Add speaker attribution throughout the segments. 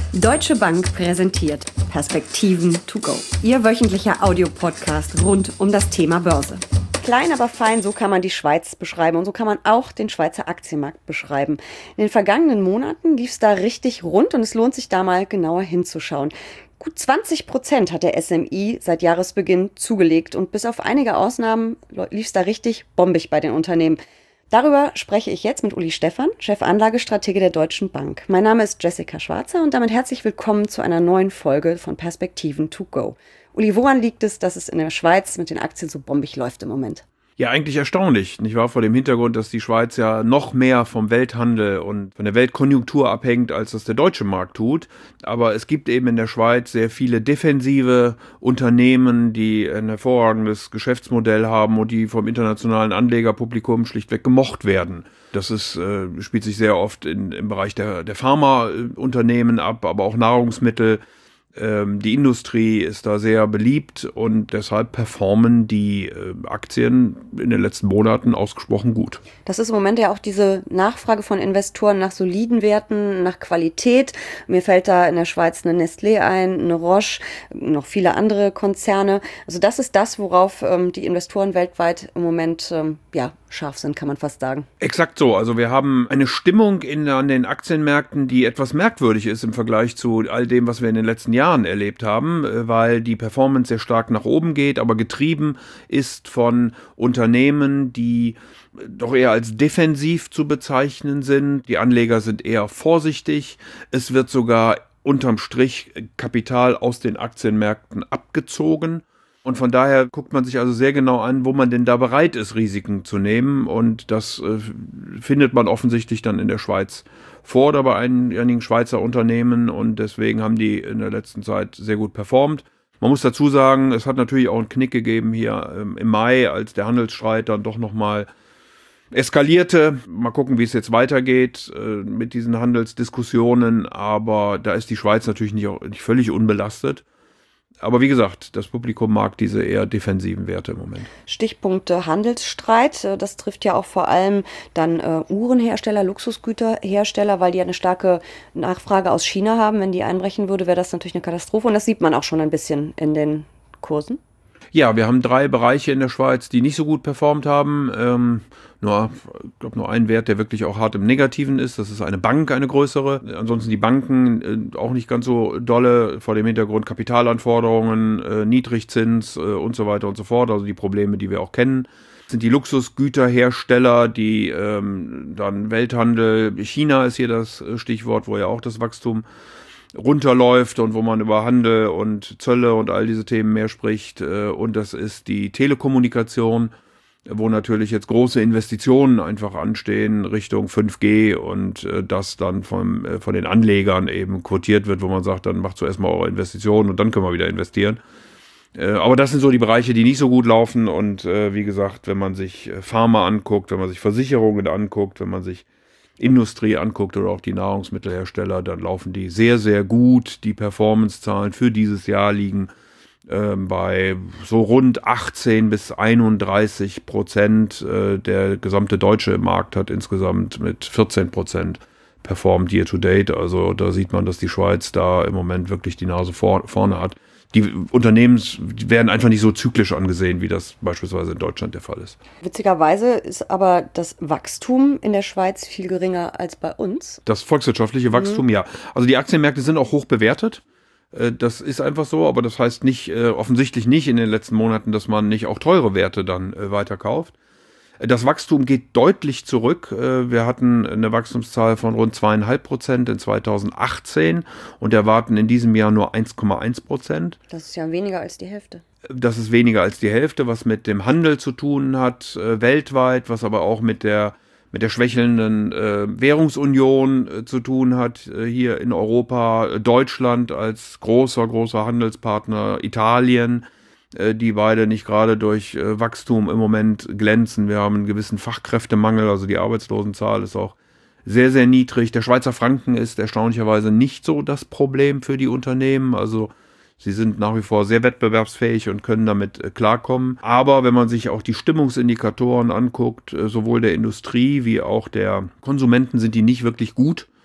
Speaker 1: Deutsche Bank präsentiert Perspektiven to go. Ihr wöchentlicher Audiopodcast rund um das Thema Börse. Klein, aber fein, so kann man die Schweiz beschreiben und so kann man auch den Schweizer Aktienmarkt beschreiben. In den vergangenen Monaten lief es da richtig rund und es lohnt sich da mal genauer hinzuschauen. Gut 20% hat der SMI seit Jahresbeginn zugelegt und bis auf einige Ausnahmen lief es da richtig bombig bei den Unternehmen. Darüber spreche ich jetzt mit Uli Stephan, Chefanlagestratege der Deutschen Bank. Mein Name ist Jessica Schwarzer und damit herzlich willkommen zu einer neuen Folge von Perspektiven to go. Uli, woran liegt es, dass es in der Schweiz mit den Aktien so bombig läuft im Moment?
Speaker 2: Ja, eigentlich erstaunlich, nicht wahr? Vor dem Hintergrund, dass die Schweiz ja noch mehr vom Welthandel und von der Weltkonjunktur abhängt, als das der deutsche Markt tut. Aber es gibt eben in der Schweiz sehr viele defensive Unternehmen, die ein hervorragendes Geschäftsmodell haben und die vom internationalen Anlegerpublikum schlichtweg gemocht werden. Das spielt sich sehr oft im Bereich der Pharmaunternehmen ab, aber auch Nahrungsmittel. Die Industrie ist da sehr beliebt und deshalb performen die Aktien in den letzten Monaten ausgesprochen gut.
Speaker 1: Das ist im Moment ja auch diese Nachfrage von Investoren nach soliden Werten, nach Qualität. Mir fällt da in der Schweiz eine Nestlé ein, eine Roche, noch viele andere Konzerne. Also das ist das, worauf die Investoren weltweit im Moment scharf sind, kann man fast sagen.
Speaker 2: Exakt so. Also wir haben eine Stimmung an den Aktienmärkten, die etwas merkwürdig ist im Vergleich zu all dem, was wir in den letzten Jahren erlebt haben, weil die Performance sehr stark nach oben geht, aber getrieben ist von Unternehmen, die doch eher als defensiv zu bezeichnen sind. Die Anleger sind eher vorsichtig. Es wird sogar unterm Strich Kapital aus den Aktienmärkten abgezogen. Und von daher guckt man sich also sehr genau an, wo man denn da bereit ist, Risiken zu nehmen. Und das findet man offensichtlich dann in der Schweiz vor oder bei einigen Schweizer Unternehmen. Und deswegen haben die in der letzten Zeit sehr gut performt. Man muss dazu sagen, es hat natürlich auch einen Knick gegeben hier im Mai, als der Handelsstreit dann doch nochmal eskalierte. Mal gucken, wie es jetzt weitergeht mit diesen Handelsdiskussionen. Aber da ist die Schweiz natürlich nicht völlig unbelastet. Aber wie gesagt, das Publikum mag diese eher defensiven Werte im Moment.
Speaker 1: Stichpunkt Handelsstreit, das trifft ja auch vor allem dann Uhrenhersteller, Luxusgüterhersteller, weil die ja eine starke Nachfrage aus China haben. Wenn die einbrechen würde, wäre das natürlich eine Katastrophe und das sieht man auch schon ein bisschen in den Kursen.
Speaker 2: Ja, wir haben 3 Bereiche in der Schweiz, die nicht so gut performt haben. Ich glaube nur ein Wert, der wirklich auch hart im Negativen ist. Das ist eine Bank, eine größere. Ansonsten die Banken auch nicht ganz so dolle vor dem Hintergrund Kapitalanforderungen, Niedrigzins und so weiter und so fort. Also die Probleme, die wir auch kennen. Das sind die Luxusgüterhersteller, die dann Welthandel. China ist hier das Stichwort, wo ja auch das Wachstum runterläuft und wo man über Handel und Zölle und all diese Themen mehr spricht. Und das ist die Telekommunikation, wo natürlich jetzt große Investitionen einfach anstehen Richtung 5G und das dann von den Anlegern eben quotiert wird, wo man sagt, dann macht zuerst mal eure Investitionen und dann können wir wieder investieren. Aber das sind so die Bereiche, die nicht so gut laufen und wie gesagt, wenn man sich Pharma anguckt, wenn man sich Versicherungen anguckt, wenn man sich Industrie anguckt oder auch die Nahrungsmittelhersteller, dann laufen die sehr, sehr gut. Die Performance-Zahlen für dieses Jahr liegen bei so rund 18-31%. Der gesamte deutsche Markt hat insgesamt mit 14% performt year to date. Also da sieht man, dass die Schweiz da im Moment wirklich die Nase vorne hat. Die Unternehmen werden einfach nicht so zyklisch angesehen, wie das beispielsweise in Deutschland der Fall ist.
Speaker 1: Witzigerweise ist aber das Wachstum in der Schweiz viel geringer als bei uns.
Speaker 2: Das volkswirtschaftliche Wachstum, ja. Also die Aktienmärkte sind auch hoch bewertet. Das ist einfach so, aber das heißt nicht, offensichtlich nicht in den letzten Monaten, dass man nicht auch teure Werte dann weiterkauft. Das Wachstum geht deutlich zurück. Wir hatten eine Wachstumszahl von rund 2,5% in 2018 und erwarten in diesem Jahr nur 1,1%.
Speaker 1: Das ist ja weniger als die Hälfte.
Speaker 2: Das ist weniger als die Hälfte, was mit dem Handel zu tun hat, weltweit, was aber auch mit der schwächelnden Währungsunion zu tun hat, hier in Europa, Deutschland als großer Handelspartner, Italien, die beide nicht gerade durch Wachstum im Moment glänzen. Wir haben einen gewissen Fachkräftemangel, also die Arbeitslosenzahl ist auch sehr, sehr niedrig. Der Schweizer Franken ist erstaunlicherweise nicht so das Problem für die Unternehmen, also sie sind nach wie vor sehr wettbewerbsfähig und können damit klarkommen. Aber wenn man sich auch die Stimmungsindikatoren anguckt, sowohl der Industrie wie auch der Konsumenten, sind die nicht wirklich gut.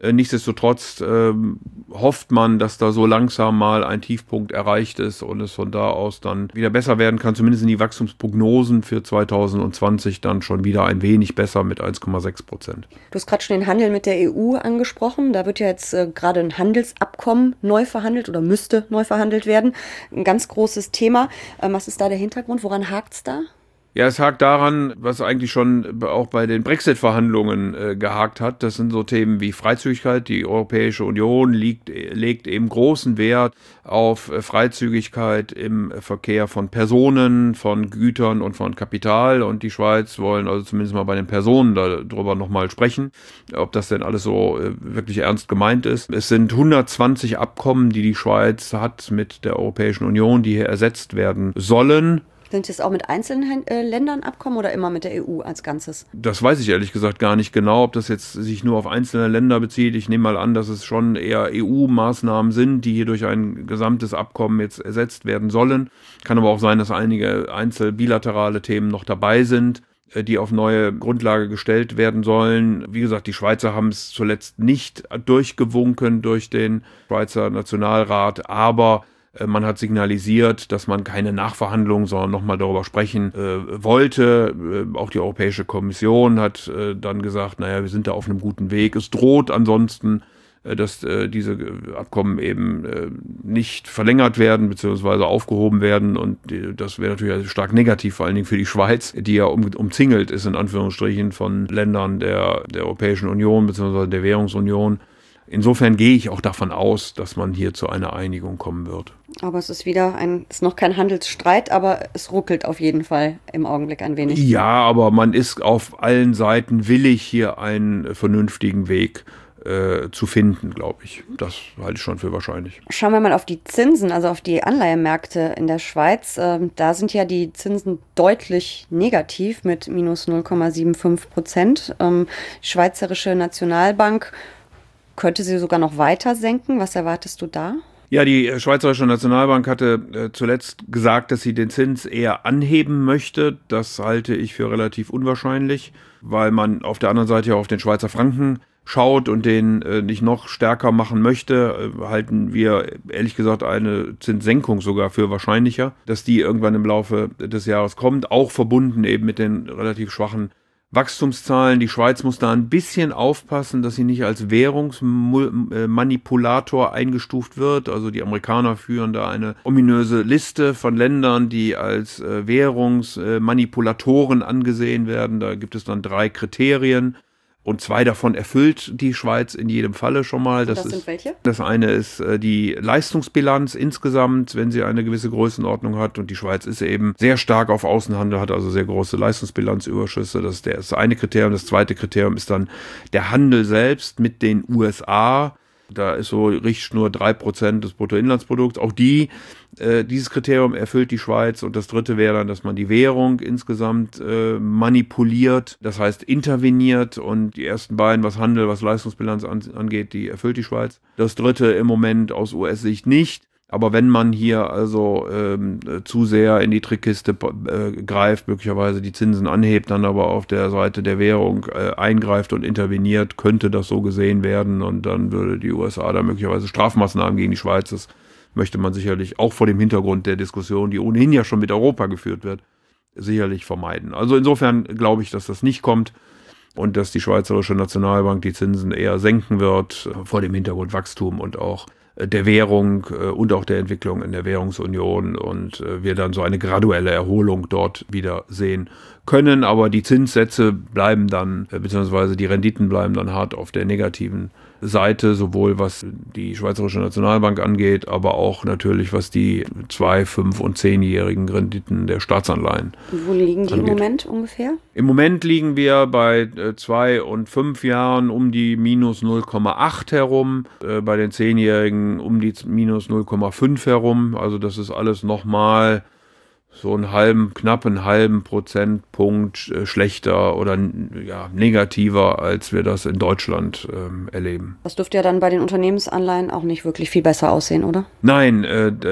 Speaker 2: Nichtsdestotrotz hofft man, dass da so langsam mal ein Tiefpunkt erreicht ist und es von da aus dann wieder besser werden kann. Zumindest sind die Wachstumsprognosen für 2020 dann schon wieder ein wenig besser mit 1,6%.
Speaker 1: Du hast gerade schon den Handel mit der EU angesprochen. Da wird ja jetzt gerade ein Handelsabkommen neu verhandelt oder müsste neu verhandelt werden. Ein ganz großes Thema. Was ist da der Hintergrund? Woran hakt's da?
Speaker 2: Ja, es hakt daran, was eigentlich schon auch bei den Brexit-Verhandlungen gehakt hat. Das sind so Themen wie Freizügigkeit. Die Europäische Union legt eben großen Wert auf Freizügigkeit im Verkehr von Personen, von Gütern und von Kapital. Und die Schweiz wollen also zumindest mal bei den Personen darüber nochmal sprechen, ob das denn alles so wirklich ernst gemeint ist. Es sind 120 Abkommen, die die Schweiz hat mit der Europäischen Union, die hier ersetzt werden sollen.
Speaker 1: Sind das auch mit einzelnen Ländern Abkommen oder immer mit der EU als Ganzes?
Speaker 2: Das weiß ich ehrlich gesagt gar nicht genau, ob das jetzt sich nur auf einzelne Länder bezieht. Ich nehme mal an, dass es schon eher EU-Maßnahmen sind, die hier durch ein gesamtes Abkommen jetzt ersetzt werden sollen. Kann aber auch sein, dass einige bilaterale Themen noch dabei sind, die auf neue Grundlage gestellt werden sollen. Wie gesagt, die Schweizer haben es zuletzt nicht durchgewunken durch den Schweizer Nationalrat, aber man hat signalisiert, dass man keine Nachverhandlungen, sondern nochmal darüber sprechen wollte. Auch die Europäische Kommission hat dann gesagt, naja, wir sind da auf einem guten Weg. Es droht ansonsten, dass diese Abkommen eben nicht verlängert werden bzw. aufgehoben werden. Und das wäre natürlich stark negativ, vor allen Dingen für die Schweiz, die ja umzingelt ist, in Anführungsstrichen, von Ländern der Europäischen Union bzw. der Währungsunion. Insofern gehe ich auch davon aus, dass man hier zu einer Einigung kommen wird.
Speaker 1: Aber es ist ist noch kein Handelsstreit, aber es ruckelt auf jeden Fall im Augenblick ein wenig.
Speaker 2: Ja, aber man ist auf allen Seiten willig, hier einen vernünftigen Weg zu finden, glaube ich. Das halte ich schon für wahrscheinlich.
Speaker 1: Schauen wir mal auf die Zinsen, also auf die Anleihemärkte in der Schweiz. Da sind ja die Zinsen deutlich negativ mit minus 0,75%. Die Schweizerische Nationalbank könnte sie sogar noch weiter senken. Was erwartest du da?
Speaker 2: Ja, die Schweizerische Nationalbank hatte zuletzt gesagt, dass sie den Zins eher anheben möchte. Das halte ich für relativ unwahrscheinlich, weil man auf der anderen Seite ja auf den Schweizer Franken schaut und den nicht noch stärker machen möchte, halten wir ehrlich gesagt eine Zinssenkung sogar für wahrscheinlicher, dass die irgendwann im Laufe des Jahres kommt, auch verbunden eben mit den relativ schwachen Wachstumszahlen. Die Schweiz muss da ein bisschen aufpassen, dass sie nicht als Währungsmanipulator eingestuft wird. Also die Amerikaner führen da eine ominöse Liste von Ländern, die als Währungsmanipulatoren angesehen werden. Da gibt es dann 3 Kriterien. Und 2 davon erfüllt die Schweiz in jedem Falle schon mal.
Speaker 1: Das sind welche?
Speaker 2: Das eine ist die Leistungsbilanz insgesamt, wenn sie eine gewisse Größenordnung hat. Und die Schweiz ist eben sehr stark auf Außenhandel, hat also sehr große Leistungsbilanzüberschüsse. Das ist das eine Kriterium. Das zweite Kriterium ist dann der Handel selbst mit den USA. Da ist so Richtschnur 3% des Bruttoinlandsprodukts. Auch dieses Kriterium erfüllt die Schweiz. Und das dritte wäre dann, dass man die Währung insgesamt manipuliert, das heißt interveniert. Und die ersten beiden, was Handel, was Leistungsbilanz angeht, die erfüllt die Schweiz. Das dritte im Moment aus US-Sicht nicht. Aber wenn man hier also zu sehr in die Trickkiste greift, möglicherweise die Zinsen anhebt, dann aber auf der Seite der Währung eingreift und interveniert, könnte das so gesehen werden und dann würde die USA da möglicherweise Strafmaßnahmen gegen die Schweiz. Das möchte man sicherlich auch vor dem Hintergrund der Diskussion, die ohnehin ja schon mit Europa geführt wird, sicherlich vermeiden. Also insofern glaube ich, dass das nicht kommt und dass die Schweizerische Nationalbank die Zinsen eher senken wird, vor dem Hintergrund Wachstum und auch der Währung und auch der Entwicklung in der Währungsunion und wir dann so eine graduelle Erholung dort wieder sehen können. Aber die Zinssätze bleiben dann, beziehungsweise die Renditen bleiben dann hart auf der negativen Seite, sowohl was die Schweizerische Nationalbank angeht, aber auch natürlich was die 2-, 5- und 10-jährigen Renditen der Staatsanleihen
Speaker 1: Wo liegen die
Speaker 2: angeht.
Speaker 1: im Moment ungefähr?
Speaker 2: Im Moment liegen wir bei 2 und 5 Jahren um die minus 0,8 herum, bei den 10-jährigen um die minus 0,5 herum. Also das ist alles nochmal so knappen halben Prozentpunkt schlechter oder negativer, als wir das in Deutschland erleben.
Speaker 1: Das dürfte ja dann bei den Unternehmensanleihen auch nicht wirklich viel besser aussehen, oder?
Speaker 2: Nein,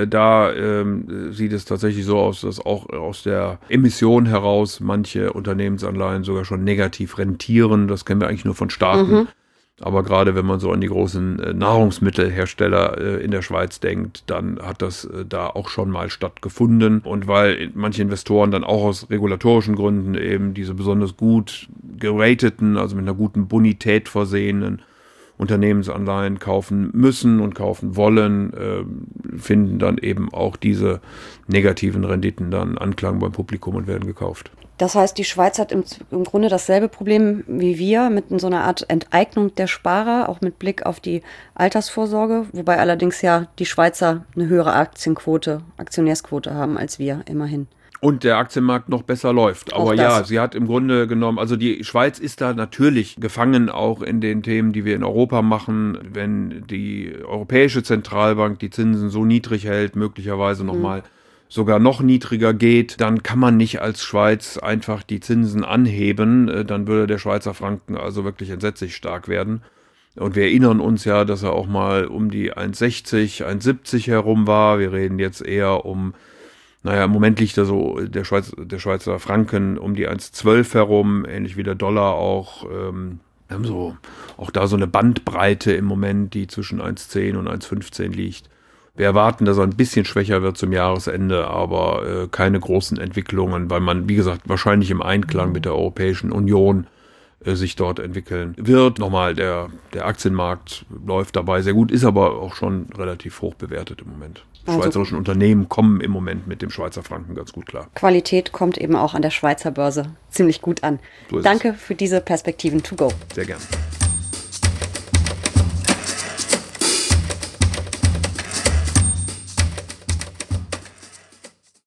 Speaker 2: da sieht es tatsächlich so aus, dass auch aus der Emission heraus manche Unternehmensanleihen sogar schon negativ rentieren. Das kennen wir eigentlich nur von Staaten. Aber gerade wenn man so an die großen Nahrungsmittelhersteller in der Schweiz denkt, dann hat das da auch schon mal stattgefunden. Und weil manche Investoren dann auch aus regulatorischen Gründen eben diese besonders gut gerateten, also mit einer guten Bonität versehenen Unternehmensanleihen kaufen müssen und kaufen wollen, finden dann eben auch diese negativen Renditen dann Anklang beim Publikum und werden gekauft.
Speaker 1: Das heißt, die Schweiz hat im Grunde dasselbe Problem wie wir mit so einer Art Enteignung der Sparer, auch mit Blick auf die Altersvorsorge, wobei allerdings ja die Schweizer eine höhere Aktionärsquote haben als wir, immerhin.
Speaker 2: Und der Aktienmarkt noch besser läuft. Aber ja, sie hat im Grunde genommen, also die Schweiz ist da natürlich gefangen auch in den Themen, die wir in Europa machen. Wenn die Europäische Zentralbank die Zinsen so niedrig hält, möglicherweise nochmal sogar noch niedriger geht, dann kann man nicht als Schweiz einfach die Zinsen anheben. Dann würde der Schweizer Franken also wirklich entsetzlich stark werden. Und wir erinnern uns ja, dass er auch mal um die 1,60, 1,70 herum war. Wir reden jetzt eher um, im Moment liegt da so der Schweizer Franken um die 1,12 herum, ähnlich wie der Dollar auch. Wir haben so auch da so eine Bandbreite im Moment, die zwischen 1,10 und 1,15 liegt. Wir erwarten, dass er ein bisschen schwächer wird zum Jahresende, aber keine großen Entwicklungen, weil man, wie gesagt, wahrscheinlich im Einklang mit der Europäischen Union sich dort entwickeln wird. Nochmal, der Aktienmarkt läuft dabei sehr gut, ist aber auch schon relativ hoch bewertet im Moment.
Speaker 1: Also,
Speaker 2: schweizerischen Unternehmen kommen im Moment mit dem Schweizer Franken ganz gut klar.
Speaker 1: Qualität kommt eben auch an der Schweizer Börse ziemlich gut an.
Speaker 2: So ist
Speaker 1: Danke für diese Perspektiven to go.
Speaker 2: Sehr gern.